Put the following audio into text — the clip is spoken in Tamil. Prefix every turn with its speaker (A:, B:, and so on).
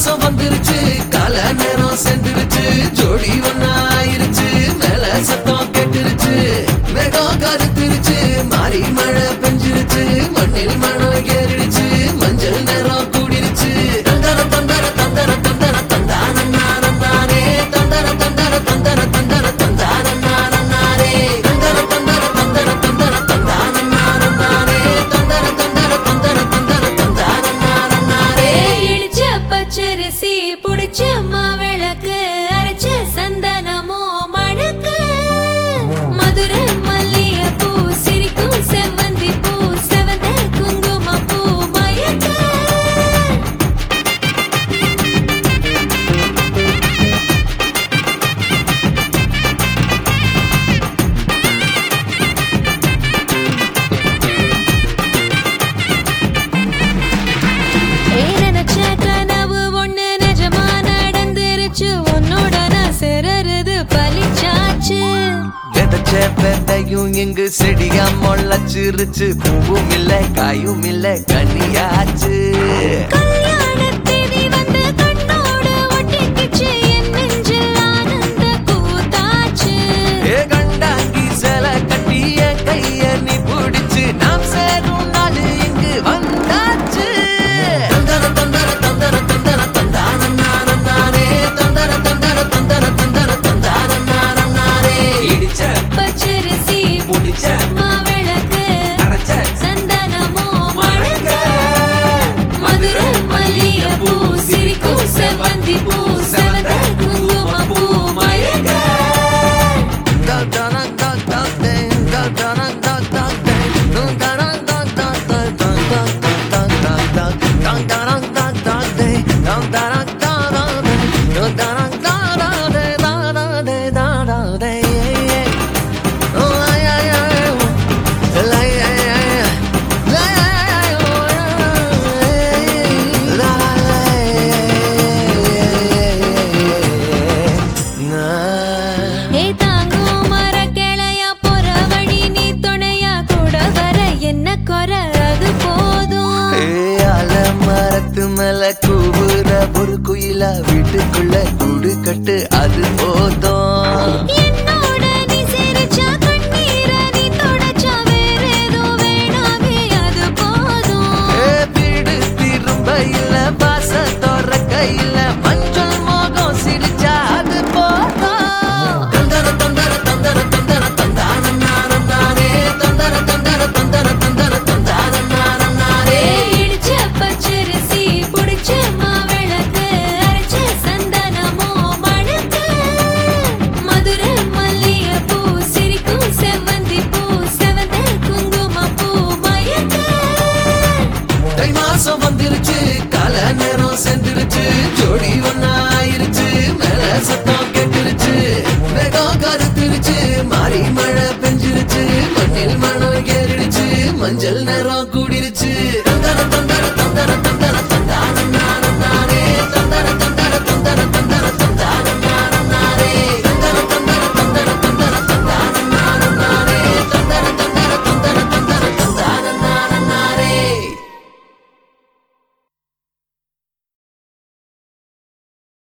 A: மாசம் வந்துருச்சு கால நேரம் சென்றுருச்சு ஜோடி ஒன்னா ஆயிருச்சு மேல சத்தம் கேட்டுருச்சு மேகம் கருத்துருச்சு மாறி மழை பெஞ்சிருச்சு மண்ணில் மனம் ஏறிடுச்சு மஞ்சள் நேரம் கூடிருச்சு தந்தர தந்தர தந்தர தந்தர தந்தானே தந்தர தந்தர தந்தர தந்தர தந்தானே தந்தர தந்தர தந்தர தந்தர தந்தானே தந்தர தந்தர தந்தர தந்தர தந்தானே
B: இடிச்ச பச்சரிசி புடிச்ச மாவிளக்கு அரைச்ச சந்தனமோ மணக்கு மதுரை மல்லிகை பூ சிரிக்கும் செவ்வந்தி பூ செவந்த குங்கும பூ மயக்க நினைச்ச கனவு ஒண்ணு நிஜமா நடந்துருச்சு உன்னோட நான் சிறருது பலிச்சாச்சு
A: விதைச்ச விதையும் இங்கு செடியா முளைச்சிருச்சு பூவும் இல்ல காயும் இல்ல கனியாச்சு
B: கல்யாணத்தேதி வந்து கண்ணோடு ஒட்டிக்கிச்சு என் நெஞ்சில் ஆனந்த கூத்தாச்சு
A: ஏ கண்டாங்கி சில கட்டிய கைய நீ பிடிச்சு நாம் சேரும் நாள் இங்கு வந்தாச்சு தந்தர தந்தர தந்தர தந்தர தந்தானே தந்தர தந்தர தந்தர தந்தர தந்தானே இடிச்ச
B: பச்சரிசி
A: புடிச்ச
B: மாவிளக்கு
A: அரைச்ச
B: சந்தனமோ மணக்க மதுரை மல்லிகை பூ சிரிக்கும் செவ்வந்தி பூ செவந்த குங்கும பூ மயக்க ஏ தாங்கும் மரக்கிளையா பொறவழி நீ துணையா கூட வர என்ன குறை அது போதும்
A: மரத்து மேல கூவுற ஒரு குயிலா வீட்டுக்குள்ள கூடு கட்டு அது போதும்
B: என்னோட நீ சிரிச்சா கண்ணீர நீ தொடச்சா வேற ஏதோ வேணாமே அது போதும்
A: வீடு திரும்ப இல்ல பாச தோற கையில மஞ்சள் மோகம் சிரிச்சா அது போதும் தந்தர தந்தர தந்தர தந்தர தந்தானே தந்தர தந்தர தந்தர தந்தர தந்தானே
B: இடிச்ச பச்சரிசி புடிச்ச மாவிளக்கு அரைச்ச சந்தனமோ மணக்க மதுரை மல்லிகை பூ சிரிக்கும் செவ்வந்தி பூ செவந்த குங்கும பூ மயக்க
A: தை மாசம் வந்துருச்சு கால நேரம் சென்றுருச்சு ஜோடி ஒன்னா ஆயிருச்சு மேல சத்தம் கேட்டுருச்சு மேகம் கருத்துருச்சு மாறி மழை பெஞ்சிருச்சு மண்ணில் மனம் ஏறிடுச்சு மஞ்சள்